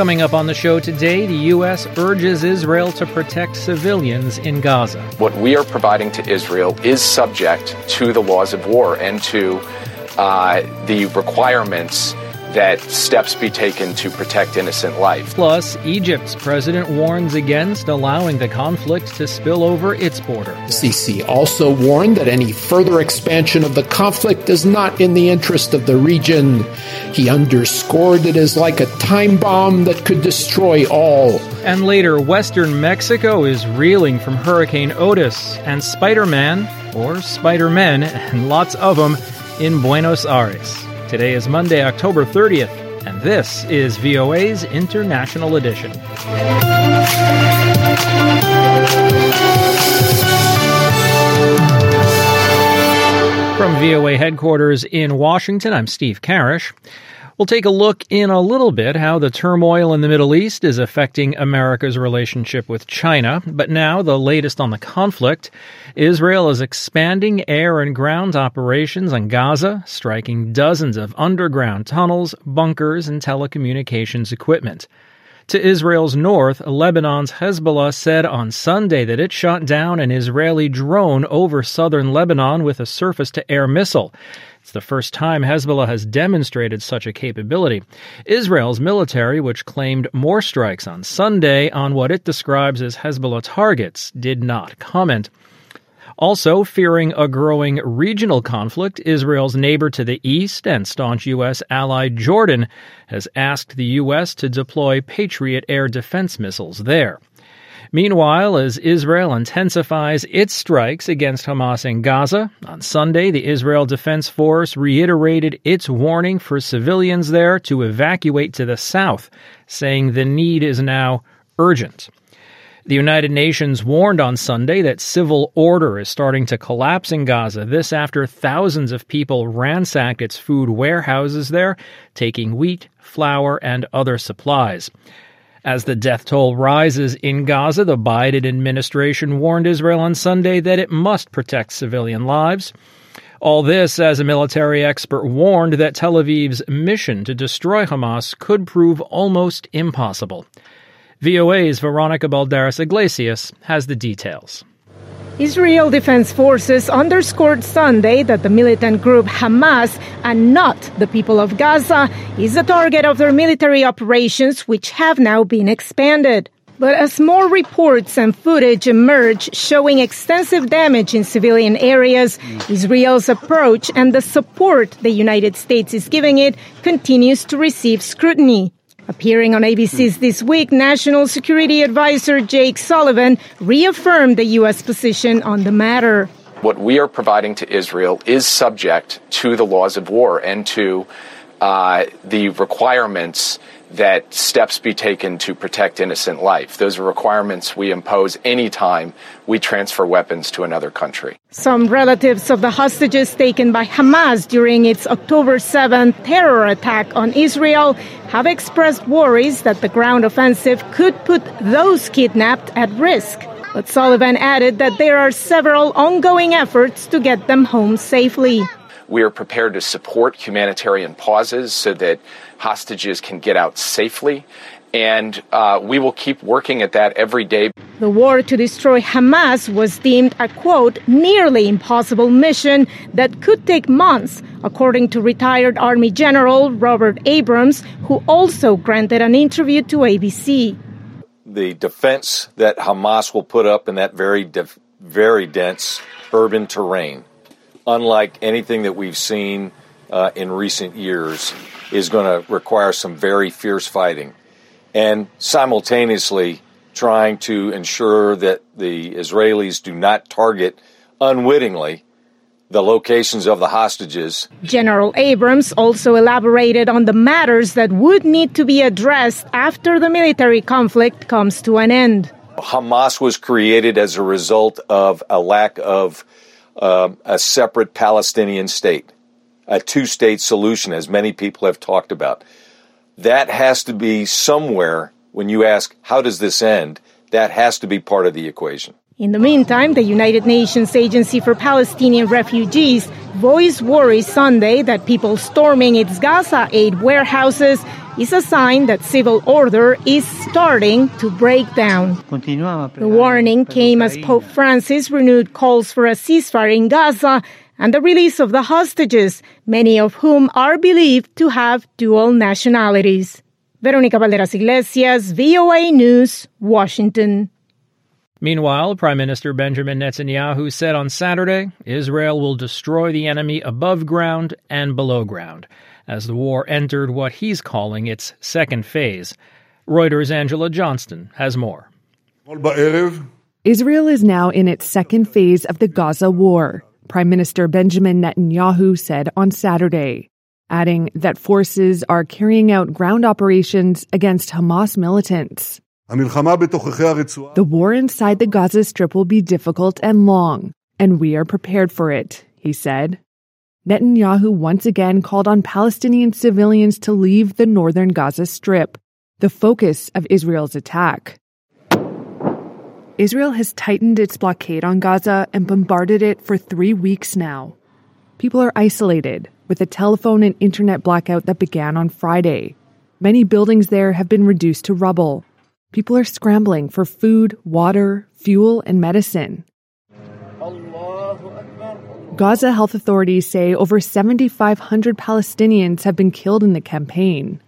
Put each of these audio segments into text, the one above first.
Coming up on the show today, the U.S. urges Israel to protect civilians in Gaza. What we are providing to Israel is subject to the laws of war and to the requirements that steps be taken to protect innocent life. Plus, Egypt's president warns against allowing the conflict to spill over its border. Sisi also warned that any further expansion of the conflict is not in the interest of the region. He underscored it is like a time bomb that could destroy all. And later, Western Mexico is reeling from Hurricane Otis, and Spider-Man, or Spider-Men, and lots of them, in Buenos Aires. Today is Monday, October 30th, and this is VOA's International Edition. From VOA headquarters in Washington, I'm Steve Karish. We'll take a look in a little bit how the turmoil in the Middle East is affecting America's relationship with China. But now, the latest on the conflict. Israel is expanding air and ground operations on Gaza, striking dozens of underground tunnels, bunkers, and telecommunications equipment. To Israel's north, Lebanon's Hezbollah said on Sunday that it shot down an Israeli drone over southern Lebanon with a surface-to-air missile. It's the first time Hezbollah has demonstrated such a capability. Israel's military, which claimed more strikes on Sunday on what it describes as Hezbollah targets, did not comment. Also, fearing a growing regional conflict, Israel's neighbor to the east and staunch U.S. ally Jordan has asked the U.S. to deploy Patriot air defense missiles there. Meanwhile, as Israel intensifies its strikes against Hamas in Gaza, on Sunday, the Israel Defense Force reiterated its warning for civilians there to evacuate to the south, saying the need is now urgent. The United Nations warned on Sunday that civil order is starting to collapse in Gaza, this after thousands of people ransacked its food warehouses there, taking wheat, flour, and other supplies. As the death toll rises in Gaza, the Biden administration warned Israel on Sunday that it must protect civilian lives. All this as a military expert warned that Tel Aviv's mission to destroy Hamas could prove almost impossible. VOA's Veronica Balderas Iglesias has the details. Israel Defense Forces underscored Sunday that the militant group Hamas, and not the people of Gaza, is the target of their military operations, which have now been expanded. But as more reports and footage emerge showing extensive damage in civilian areas, Israel's approach and the support the United States is giving it continues to receive scrutiny. Appearing on ABC's This Week, National Security Advisor Jake Sullivan reaffirmed the U.S. position on the matter. What we are providing to Israel is subject to the laws of war and to the requirements that steps be taken to protect innocent life. Those are requirements we impose any time we transfer weapons to another country. Some relatives of the hostages taken by Hamas during its October 7th terror attack on Israel have expressed worries that the ground offensive could put those kidnapped at risk. But Sullivan added that there are several ongoing efforts to get them home safely. We are prepared to support humanitarian pauses so that hostages can get out safely, and we will keep working at that every day. The war to destroy Hamas was deemed a, quote, nearly impossible mission that could take months, according to retired Army General Robert Abrams, who also granted an interview to ABC. The defense that Hamas will put up in that very dense urban terrain, unlike anything that we've seen in recent years, is going to require some very fierce fighting. And simultaneously trying to ensure that the Israelis do not target unwittingly the locations of the hostages. General Abrams also elaborated on the matters that would need to be addressed after the military conflict comes to an end. Hamas was created as a result of a lack of a separate Palestinian state, a two-state solution, as many people have talked about. That has to be somewhere, when you ask, how does this end? That has to be part of the equation. In the meantime, the United Nations Agency for Palestinian Refugees voiced worry Sunday that people storming its Gaza aid warehouses is a sign that civil order is starting to break down. The warning came as Pope Francis renewed calls for a ceasefire in Gaza and the release of the hostages, many of whom are believed to have dual nationalities. Veronica Valderas Iglesias, VOA News, Washington. Meanwhile, Prime Minister Benjamin Netanyahu said on Saturday Israel will destroy the enemy above ground and below ground as the war entered what he's calling its second phase. Reuters' Angela Johnston has more. Israel is now in its second phase of the Gaza war, Prime Minister Benjamin Netanyahu said on Saturday, adding that forces are carrying out ground operations against Hamas militants. The war inside the Gaza Strip will be difficult and long, and we are prepared for it, he said. Netanyahu once again called on Palestinian civilians to leave the northern Gaza Strip, the focus of Israel's attack. Israel has tightened its blockade on Gaza and bombarded it for 3 weeks now. People are isolated, with a telephone and internet blackout that began on Friday. Many buildings there have been reduced to rubble. People are scrambling for food, water, fuel, and medicine. Gaza health authorities say over 7,500 Palestinians have been killed in the campaign.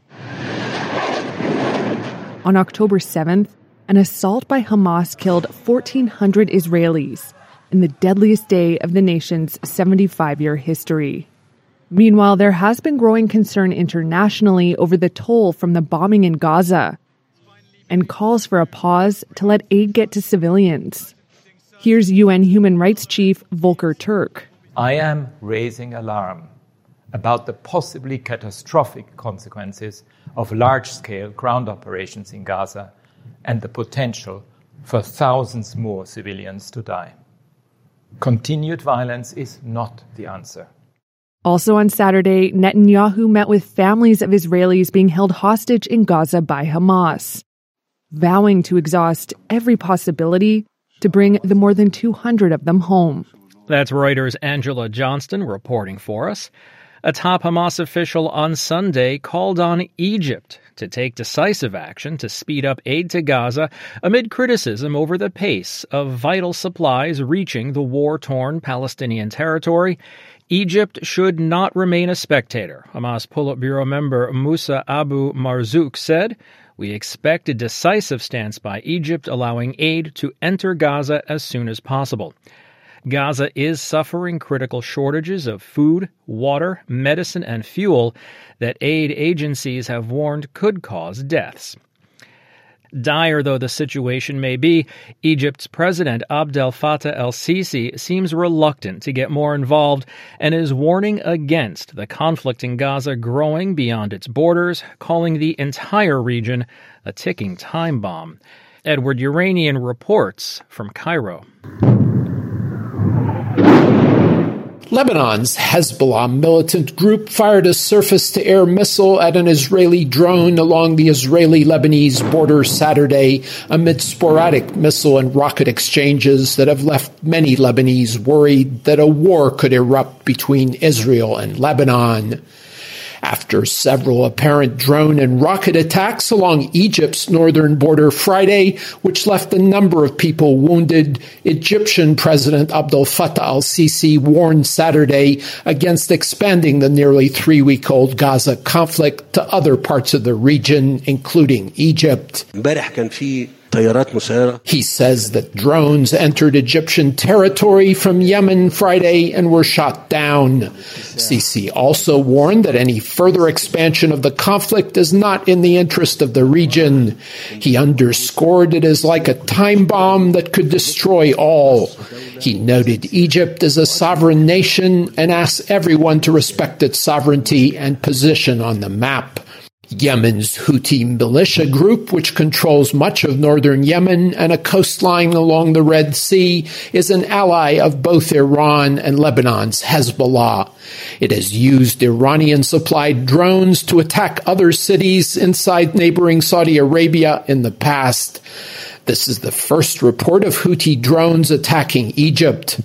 On October 7th, an assault by Hamas killed 1,400 Israelis in the deadliest day of the nation's 75-year history. Meanwhile, there has been growing concern internationally over the toll from the bombing in Gaza and calls for a pause to let aid get to civilians. Here's UN Human Rights Chief Volker Turk. I am raising alarm about the possibly catastrophic consequences of large-scale ground operations in Gaza and the potential for thousands more civilians to die. Continued violence is not the answer. Also on Saturday, Netanyahu met with families of Israelis being held hostage in Gaza by Hamas, vowing to exhaust every possibility to bring the more than 200 of them home. That's Reuters' Angela Johnston reporting for us. A top Hamas official on Sunday called on Egypt to take decisive action to speed up aid to Gaza amid criticism over the pace of vital supplies reaching the war-torn Palestinian territory. Egypt should not remain a spectator, Hamas Politburo member Musa Abu Marzouk said. We expect a decisive stance by Egypt, allowing aid to enter Gaza as soon as possible. Gaza is suffering critical shortages of food, water, medicine, and fuel that aid agencies have warned could cause deaths. Dire though the situation may be, Egypt's President Abdel Fattah el-Sisi seems reluctant to get more involved and is warning against the conflict in Gaza growing beyond its borders, calling the entire region a ticking time bomb. Edward Uranian reports from Cairo. Lebanon's Hezbollah militant group fired a surface-to-air missile at an Israeli drone along the Israeli-Lebanese border Saturday amid sporadic missile and rocket exchanges that have left many Lebanese worried that a war could erupt between Israel and Lebanon. After several apparent drone and rocket attacks along Egypt's northern border Friday, which left a number of people wounded, Egyptian President Abdel Fattah al-Sisi warned Saturday against expanding the nearly 3-week-old Gaza conflict to other parts of the region, including Egypt. He says that drones entered Egyptian territory from Yemen Friday and were shot down. Sisi also warned that any further expansion of the conflict is not in the interest of the region. He underscored it as like a time bomb that could destroy all. He noted Egypt as a sovereign nation and asked everyone to respect its sovereignty and position on the map. Yemen's Houthi militia group, which controls much of northern Yemen and a coastline along the Red Sea, is an ally of both Iran and Lebanon's Hezbollah. It has used Iranian-supplied drones to attack other cities inside neighboring Saudi Arabia in the past. This is the first report of Houthi drones attacking Egypt.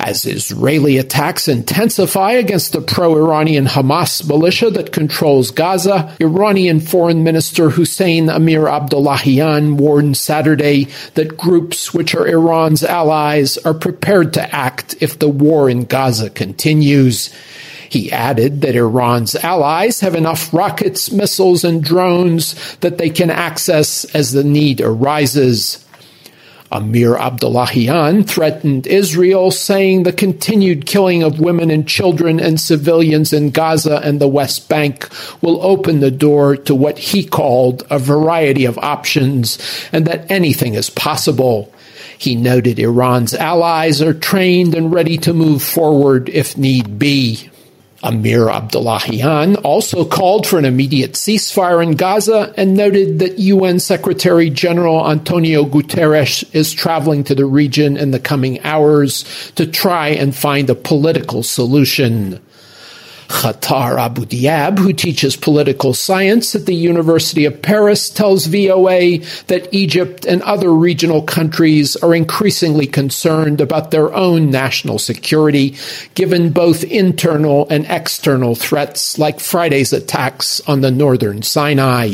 As Israeli attacks intensify against the pro-Iranian Hamas militia that controls Gaza, Iranian Foreign Minister Hussein Amir Abdullahian warned Saturday that groups which are Iran's allies are prepared to act if the war in Gaza continues. He added that Iran's allies have enough rockets, missiles, and drones that they can access as the need arises. Amir Abdullahian threatened Israel, saying the continued killing of women and children and civilians in Gaza and the West Bank will open the door to what he called a variety of options and that anything is possible. He noted Iran's allies are trained and ready to move forward if need be. Amir Abdullahian also called for an immediate ceasefire in Gaza and noted that UN Secretary General Antonio Guterres is traveling to the region in the coming hours to try and find a political solution. Khatar Abu Diab, who teaches political science at the University of Paris, tells VOA that Egypt and other regional countries are increasingly concerned about their own national security, given both internal and external threats like Friday's attacks on the northern Sinai.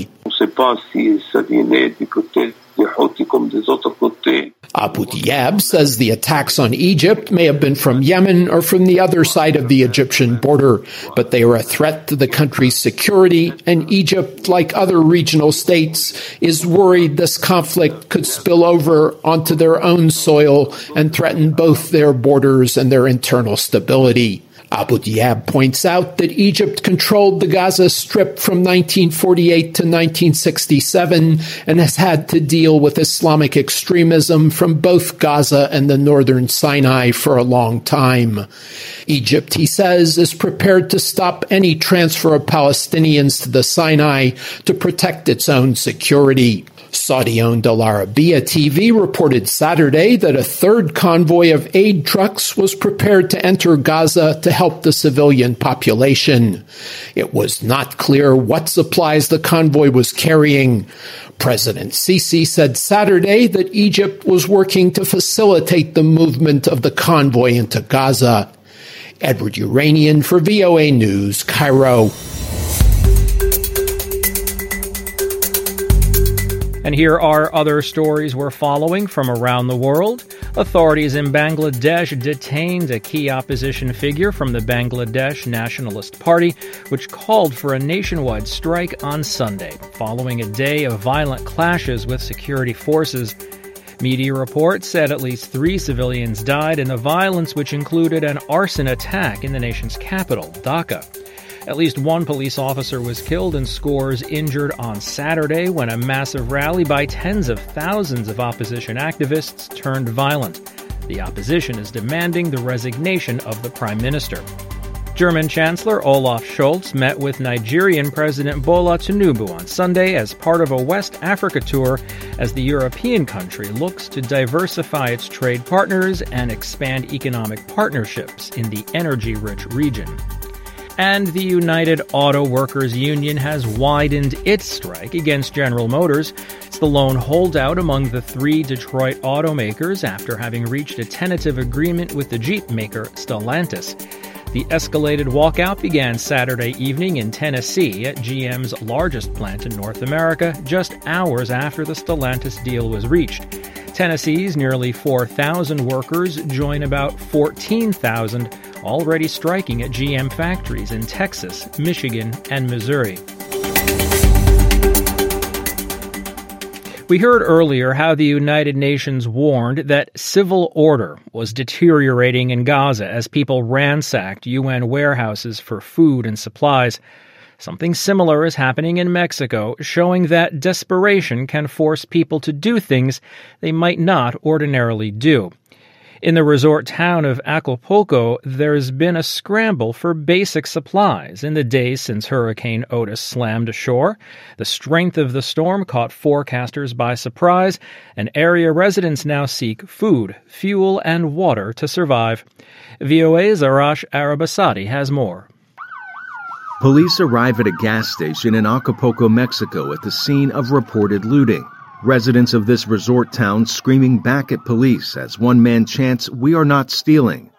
Abu Diab says the attacks on Egypt may have been from Yemen or from the other side of the Egyptian border, but they are a threat to the country's security, and Egypt, like other regional states, is worried this conflict could spill over onto their own soil and threaten both their borders and their internal stability. Abu Diab points out that Egypt controlled the Gaza Strip from 1948 to 1967 and has had to deal with Islamic extremism from both Gaza and the northern Sinai for a long time. Egypt, he says, is prepared to stop any transfer of Palestinians to the Sinai to protect its own security. Saudi-owned Al Arabiya TV reported Saturday that a third convoy of aid trucks was prepared to enter Gaza to help the civilian population. It was not clear what supplies the convoy was carrying. President Sisi said Saturday that Egypt was working to facilitate the movement of the convoy into Gaza. Edward Uranian for VOA News, Cairo. And here are other stories we're following from around the world. Authorities in Bangladesh detained a key opposition figure from the Bangladesh Nationalist Party, which called for a nationwide strike on Sunday, following a day of violent clashes with security forces. Media reports said at least 3 civilians died in the violence, which included an arson attack in the nation's capital, Dhaka. At least 1 police officer was killed and scores injured on Saturday when a massive rally by tens of thousands of opposition activists turned violent. The opposition is demanding the resignation of the prime minister. German Chancellor Olaf Scholz met with Nigerian President Bola Tinubu on Sunday as part of a West Africa tour as the European country looks to diversify its trade partners and expand economic partnerships in the energy-rich region. And the United Auto Workers Union has widened its strike against General Motors. It's the lone holdout among the 3 Detroit automakers after having reached a tentative agreement with the Jeep maker Stellantis. The escalated walkout began Saturday evening in Tennessee at GM's largest plant in North America, just hours after the Stellantis deal was reached. Tennessee's nearly 4,000 workers join about 14,000 already striking at GM factories in Texas, Michigan, and Missouri. We heard earlier how the United Nations warned that civil order was deteriorating in Gaza as people ransacked UN warehouses for food and supplies. Something similar is happening in Mexico, showing that desperation can force people to do things they might not ordinarily do. In the resort town of Acapulco, there's been a scramble for basic supplies in the days since Hurricane Otis slammed ashore. The strength of the storm caught forecasters by surprise, and area residents now seek food, fuel, and water to survive. VOA's Arash Arabasadi has more. Police arrive at a gas station in Acapulco, Mexico at the scene of reported looting. Residents of this resort town screaming back at police as one man chants, "We are not stealing."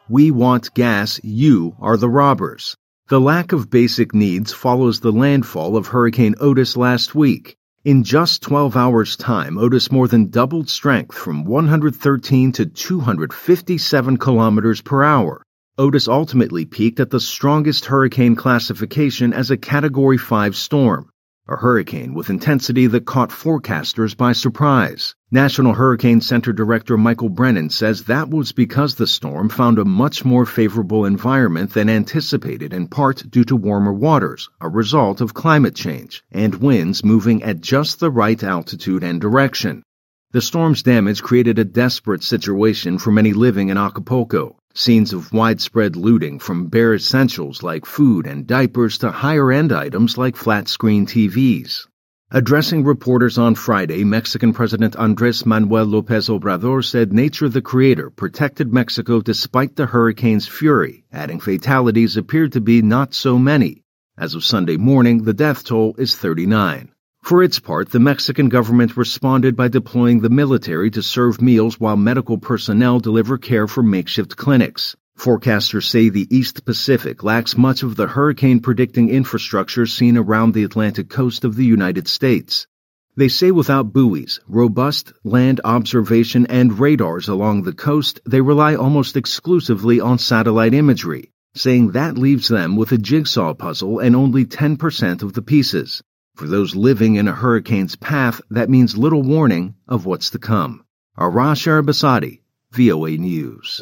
"We want gas, you are the robbers." The lack of basic needs follows the landfall of Hurricane Otis last week. In just 12 hours' time, Otis more than doubled strength from 113 to 257 kilometers per hour. Otis ultimately peaked at the strongest hurricane classification as a Category 5 storm, a hurricane with intensity that caught forecasters by surprise. National Hurricane Center Director Michael Brennan says that was because the storm found a much more favorable environment than anticipated, in part due to warmer waters, a result of climate change, and winds moving at just the right altitude and direction. The storm's damage created a desperate situation for many living in Acapulco. Scenes of widespread looting, from bare essentials like food and diapers to higher-end items like flat-screen TVs. Addressing reporters on Friday, Mexican President Andrés Manuel López Obrador said nature the creator protected Mexico despite the hurricane's fury, adding fatalities appeared to be not so many. As of Sunday morning, the death toll is 39. For its part, the Mexican government responded by deploying the military to serve meals while medical personnel deliver care from makeshift clinics. Forecasters say the East Pacific lacks much of the hurricane-predicting infrastructure seen around the Atlantic coast of the United States. They say without buoys, robust land observation, and radars along the coast, they rely almost exclusively on satellite imagery, saying that leaves them with a jigsaw puzzle and only 10% of the pieces. For those living in a hurricane's path, that means little warning of what's to come. Arash Arabasadi, VOA News.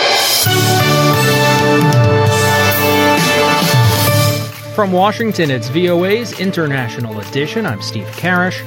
From Washington, it's VOA's International Edition. I'm Steve Karish.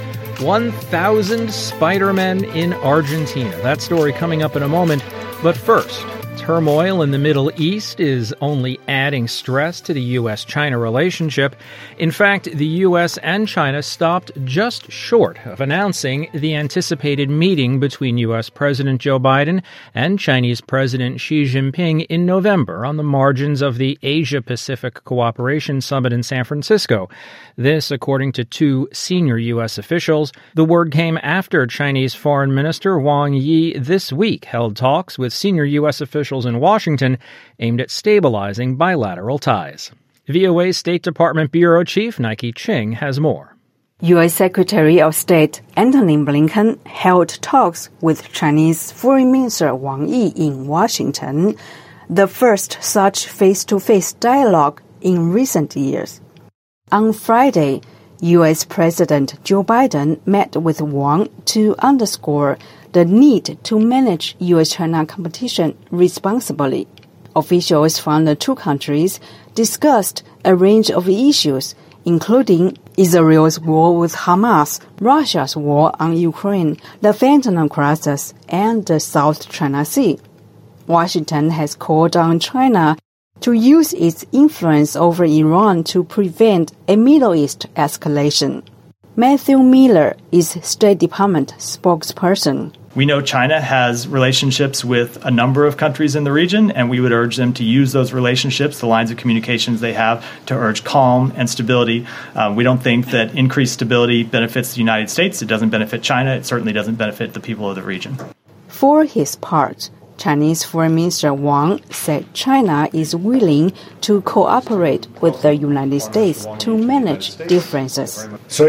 1,000 Spider-Men in Argentina. That story coming up in a moment. But first, turmoil in the Middle East is only adding stress to the U.S.-China relationship. In fact, the U.S. and China stopped just short of announcing the anticipated meeting between U.S. President Joe Biden and Chinese President Xi Jinping in November on the margins of the Asia-Pacific Cooperation Summit in San Francisco. This, according to two senior U.S. officials. The word came after Chinese Foreign Minister Wang Yi this week held talks with senior U.S. officials in Washington aimed at stabilizing bilateral ties. VOA State Department Bureau Chief Nike Ching has more. U.S. Secretary of State Antony Blinken held talks with Chinese Foreign Minister Wang Yi in Washington, the first such face-to-face dialogue in recent years. On Friday, U.S. President Joe Biden met with Wang to underscore the need to manage U.S.-China competition responsibly. Officials from the two countries discussed a range of issues, including Israel's war with Hamas, Russia's war on Ukraine, the fentanyl crisis, and the South China Sea. Washington has called on China to use its influence over Iran to prevent a Middle East escalation. Matthew Miller is State Department spokesperson. We know China has relationships with a number of countries in the region, and we would urge them to use those relationships, the lines of communications they have, to urge calm and stability. We don't think that increased stability benefits the United States. It doesn't benefit China. It certainly doesn't benefit the people of the region. For his part, Chinese Foreign Minister Wang said China is willing to cooperate with the United States to manage differences.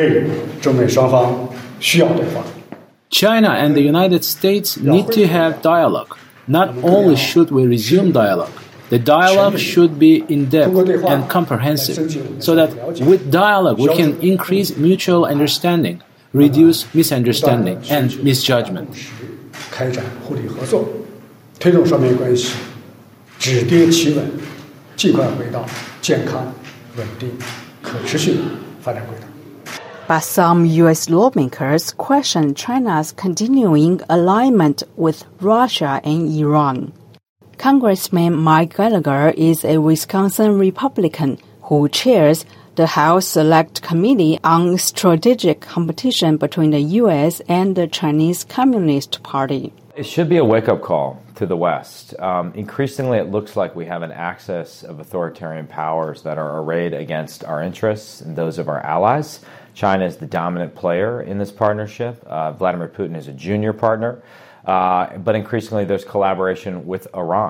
China and the United States need to have dialogue. Not only should we resume dialogue, the dialogue should be in-depth and comprehensive, so that with dialogue we can increase mutual understanding, reduce misunderstanding and misjudgment. 推动双边关系止跌企稳，尽快回到健康、稳定、可持续的发展轨道。 But some U.S. lawmakers question China's continuing alignment with Russia and Iran. Congressman Mike Gallagher is a Wisconsin Republican who chairs the House Select Committee on Strategic Competition between the U.S. and the Chinese Communist Party. It should be a wake-up call to the West. Increasingly, it looks like we have an axis of authoritarian powers that are arrayed against our interests and those of our allies. China is the dominant player in this partnership. Vladimir Putin is a junior partner. But increasingly, there's collaboration with Iran.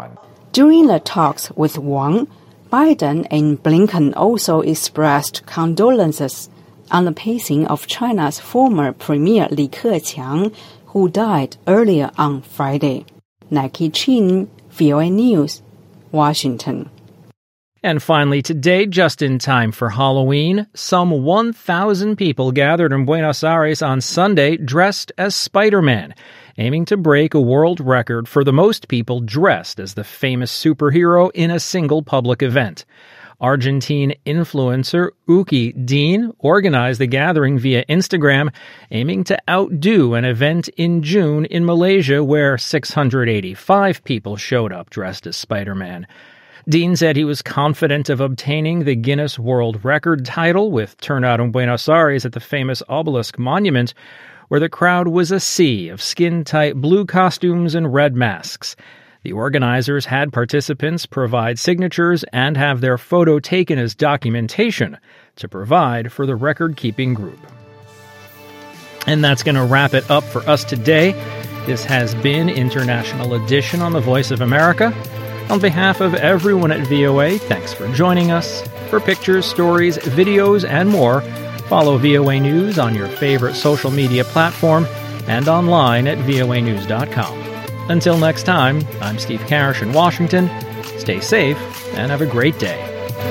During the talks with Wang, Biden and Blinken also expressed condolences on the passing of China's former Premier Li Keqiang, who died earlier on Friday. Nike Chin, VOA News, Washington. And finally today, just in time for Halloween, some 1,000 people gathered in Buenos Aires on Sunday dressed as Spider-Man, aiming to break a world record for the most people dressed as the famous superhero in a single public event. Argentine influencer Uki Dean organized the gathering via Instagram, aiming to outdo an event in June in Malaysia where 685 people showed up dressed as Spider-Man. Dean said he was confident of obtaining the Guinness World Record title with turnout in Buenos Aires at the famous Obelisk Monument, where the crowd was a sea of skin-tight blue costumes and red masks. The organizers had participants provide signatures and have their photo taken as documentation to provide for the record-keeping group. And that's going to wrap it up for us today. This has been International Edition on the Voice of America. On behalf of everyone at VOA, thanks for joining us. For pictures, stories, videos, and more, follow VOA News on your favorite social media platform and online at voanews.com. Until next time, I'm Steve Karish in Washington. Stay safe and have a great day.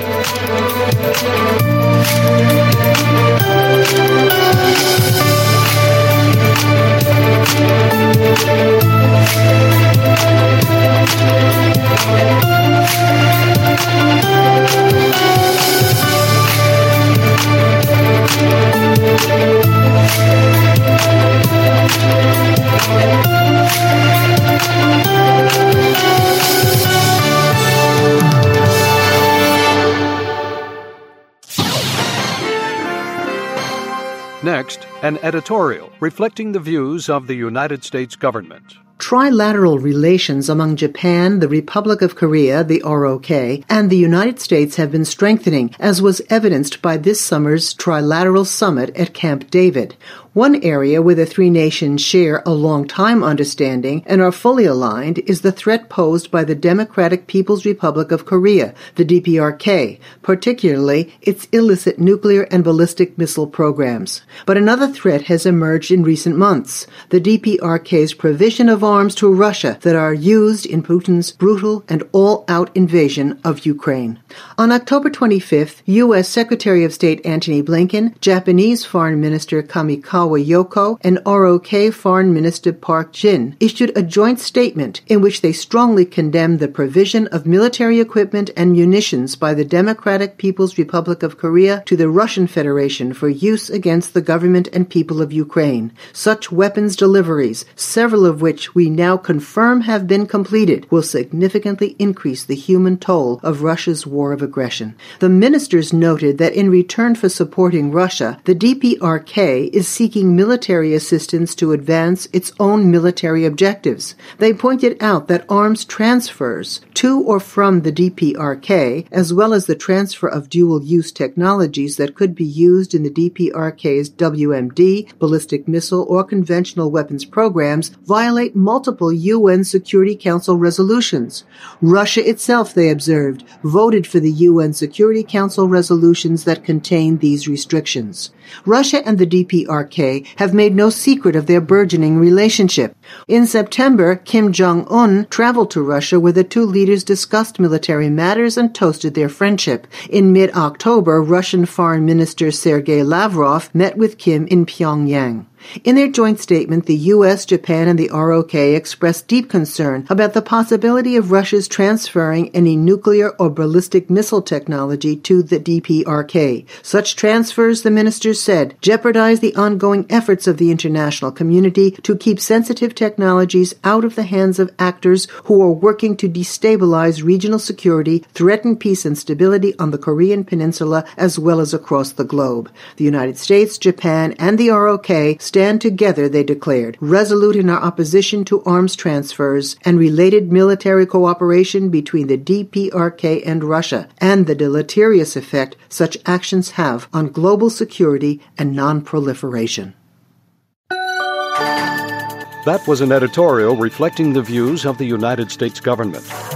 Next, an editorial reflecting the views of the United States government. Trilateral relations among Japan, the Republic of Korea, the ROK, and the United States have been strengthening, as was evidenced by this summer's Trilateral Summit at Camp David. One area where the three nations share a long-time understanding and are fully aligned is the threat posed by the Democratic People's Republic of Korea, the DPRK, particularly its illicit nuclear and ballistic missile programs. But another threat has emerged in recent months, the DPRK's provision of arms to Russia that are used in Putin's brutal and all-out invasion of Ukraine. On October 25th, U.S. Secretary of State Antony Blinken, Japanese Foreign Minister Kamikawa Yoko, and ROK Foreign Minister Park Jin issued a joint statement in which they strongly condemned the provision of military equipment and munitions by the Democratic People's Republic of Korea to the Russian Federation for use against the government and people of Ukraine. Such weapons deliveries, several of which we now confirm have been completed, will significantly increase the human toll of Russia's war of aggression. The ministers noted that in return for supporting Russia, the DPRK is seeking military assistance to advance its own military objectives. They pointed out that arms transfers to or from the DPRK, as well as the transfer of dual-use technologies that could be used in the DPRK's WMD, ballistic missile, or conventional weapons programs, violate multiple UN Security Council resolutions. Russia itself, they observed, voted for the UN Security Council resolutions that contain these restrictions. Russia and the DPRK have made no secret of their burgeoning relationship. In September, Kim Jong-un traveled to Russia where the two leaders discussed military matters and toasted their friendship. In mid-October, Russian Foreign Minister Sergei Lavrov met with Kim in Pyongyang. In their joint statement, the U.S., Japan, and the ROK expressed deep concern about the possibility of Russia's transferring any nuclear or ballistic missile technology to the DPRK. Such transfers, the ministers said, jeopardize the ongoing efforts of the international community to keep sensitive technologies out of the hands of actors who are working to destabilize regional security, threaten peace and stability on the Korean Peninsula as well as across the globe. The United States, Japan, and the ROK stand together, they declared, resolute in our opposition to arms transfers and related military cooperation between the DPRK and Russia, and the deleterious effect such actions have on global security and non-proliferation. That was an editorial reflecting the views of the United States government.